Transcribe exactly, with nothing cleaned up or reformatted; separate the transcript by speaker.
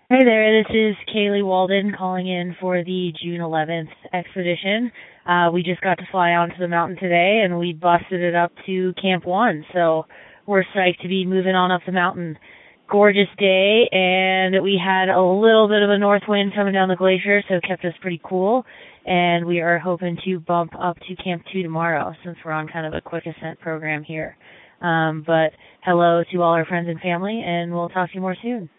Speaker 1: Hey there, this is Kaylee Walden calling in for the June eleventh expedition. Uh, we just got to fly onto the mountain today and we busted it up to Camp One, so we're psyched to be moving on up the mountain. Gorgeous day, and we had a little bit of a north wind coming down the glacier, so it kept us pretty cool. And we are hoping to bump up to Camp Two tomorrow, since we're on kind of a quick ascent program here. Um, but hello to all our friends and family, and we'll talk to you more soon.